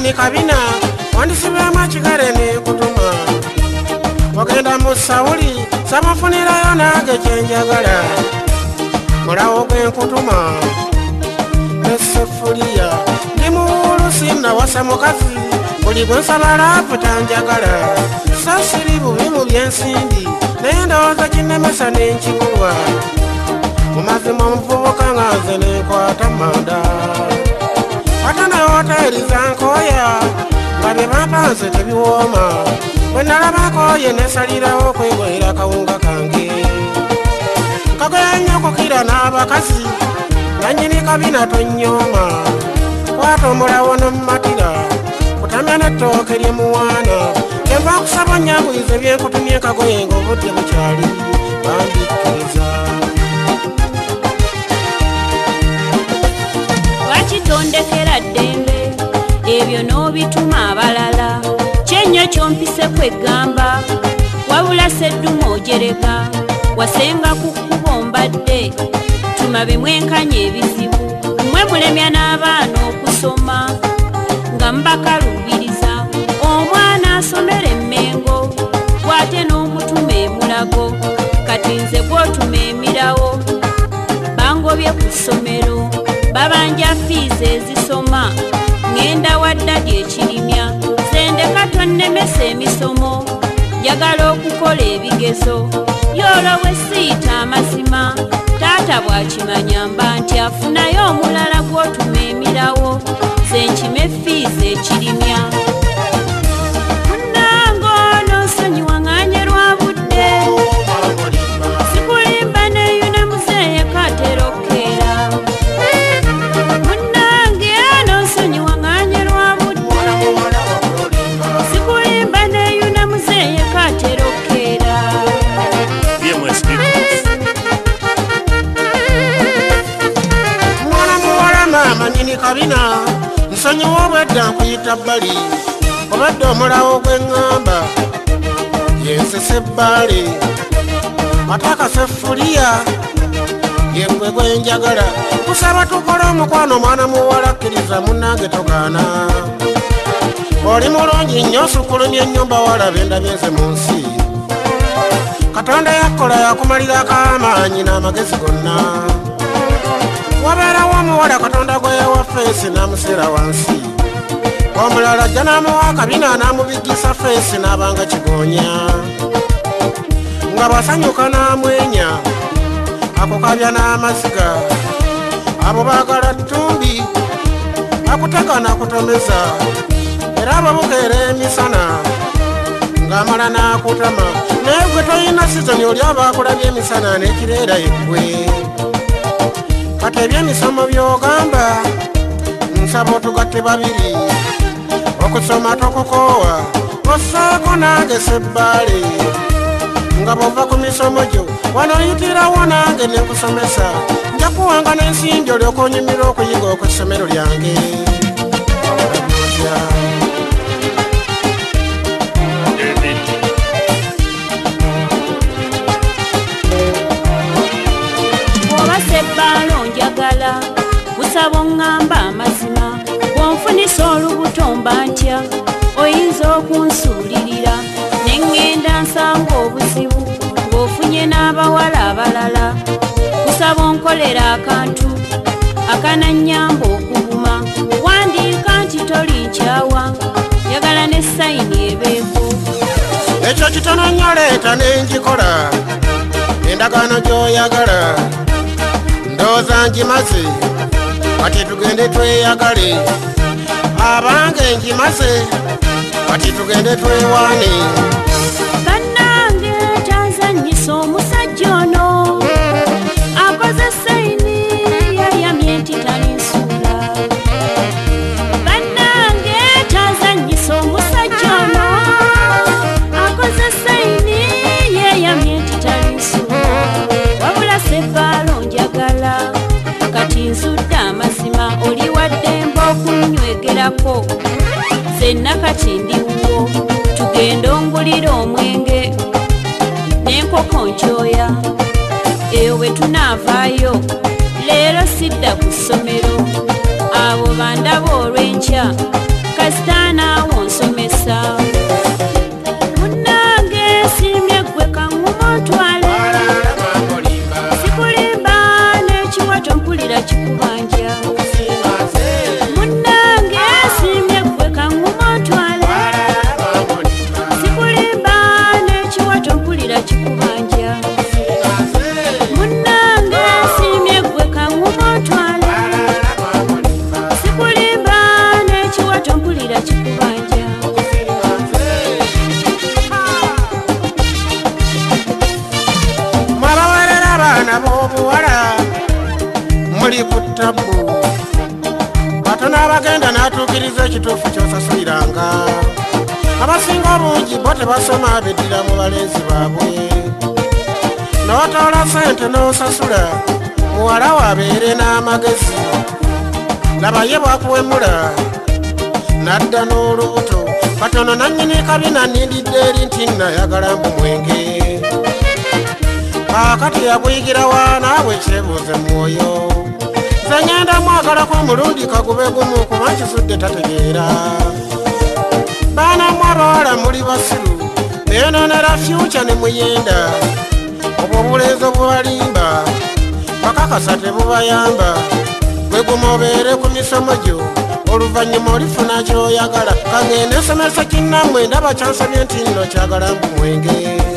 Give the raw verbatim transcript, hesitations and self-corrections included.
Nanyini kabina wandisibiramu ekigere nekutuma ogenda mu Sawuli sabafunirayo nange kyenjagala mulawo gwenkutuma nesefuliya ndi muwulusi nawasa mukazi buli gwe nsaba laavu tanjagala so siri bubi mu byensimbi naye ndowooza kinnemesa nenkigulwa mu mazima omuvubuka nga nze nenkwata manda ate ne woteeri zankooya nga bye bampanze tebiwooma bwe nalabako ye nesalirawo okwegolera kawunga kange kagoya nnyo okukira n'abakazi nanyini kabina tonyooma kwata omulawo nomumatira kutamya n'ettooke lyemuwaana kyenva okusaba onnyanguyize byenkutumye kagoye ng'obudde bukyali bambikkiriza wakitondekera ddembe ebyo n'obituma abalala kyenyo kyompise kwegamba wabula sedduma ojereka wasenga ku kkubo mbadde tuma be mwenkanya ebizibu mmwe mulemya n'abaana okusoma nga mbakalubiriza omwana asomera emmengo gwate n'omutuma emulago kati nze gw'otuma emirawo bangobye ku ssomero babanja fiizi ezisoma ngenda wadda gyekirimya sendeka tonnemesa emisomo njagala okukola ebigezo yolowe siita amazima taata bwakimanya mba nti afunayo omulala gw'otuma emirawo senkime fiizi ekirimya munango n'onsonyiwa ng'anye lwa budde sikulimba neyo ne muzeeye katera okkeera munange n'onsonyiwa ng'anye lwa budde sikulimba neyo ne muzeeye katera okkeera mwana muwala maama nyini kabina nsonyiwa obwedda nkuyita bbali obadde omulawo gweŋŋamba yensese ebbaale ate akasefuliya yengwe gwenjagala kusaba tukole omukwano mwana muwala kkiriza munnange togaana oli mulungi nnyo osukulumya ennyumba walaba endabyeze mu nsi katonda yakkola yakumalirako amaanyi n'amagezi gonna wabeerawo omuwala katonda gwe yawa feesi n'amuseera wansi omulala ajja n'amuwa akabina n'amubigisa feesi n'abanga kigoonya nga basanyuka n'amwenya akukabya n'amaziga abo baagala ttumbi akuteka n'akutomeza era ababukeera emisana ng'amala n'akutama naye gwe toyina sizoni oli aba akulabya emisana n'ekireera yeggwe kati ebyemisomo by'ogamba nsaba otugatte babiri okusoma tokukoowa ossaako nange sebbaale nga bw'ova ku misomo gyo wano oyitirawo nange nekusomesa nja kuwanga n'ensingi olyoka onyumira okuyiga okw'essomero lyange bw'oba sebbaala onjagala busaba oŋŋamba amazima bw'onfunisa olubuto mba ntya oyinza okunsuulirira ne ŋŋenda nsanga obuzibu ng'ofunye n'abawala abalala busaba onkolera akantu akanannyamba okuguma wandiika nti toli nkyawa yagala ne sayini ebeeko ekyo kitono nnyo leeta n'engikola endagaano gy'oyagala ndowooza ngimaze kati tugende tweyagale abange ngimaze kati tugende twewaane bannange tanzanyisa omusajja ono akoze sayini yayamye nti talinsuula bannange tanzanyisa omusajja ono akoze sayini yeyamye nti talinsuula wabula sebbaalo njagala kati nzudde amazima oli waddemba okunnywegera senna kati ndiwo tugenda ongulira omwenge n'enkoko nkyoya eyo bwe tunaavaayo leero sidda ku ssomero abo bandaba olw'enkya kasita oli ku ttabu batono abagenda n'atuukiriza ekituufu ky'osasuliranga abasinga obungi bo tebasoma beddira mu balenzi baabwe n'otoola sente n'osasula muwala wabeere n'amagezi laba ye bwakuwemula n'adda n'olubuto katono nannyini kabina nindidde eri nti nayagala mbu mwenge kaakati yakuyigirawa naawe kyebuuze mwoyo ze ngenda mwagalako omulundi kagube gumu kuba nkisudde tategeera baana mwe abawala muli basiru neyonoonera fyuca ne muyenda obwo obuleezi obubalimba bakakasa tebubayamba gwe guma obeere ku misomo gyo oluvannyuma olifuna kyoyagala kagende nsomesa kinnammwe ndaba kyansabye nti nno kyagala mbu mwenge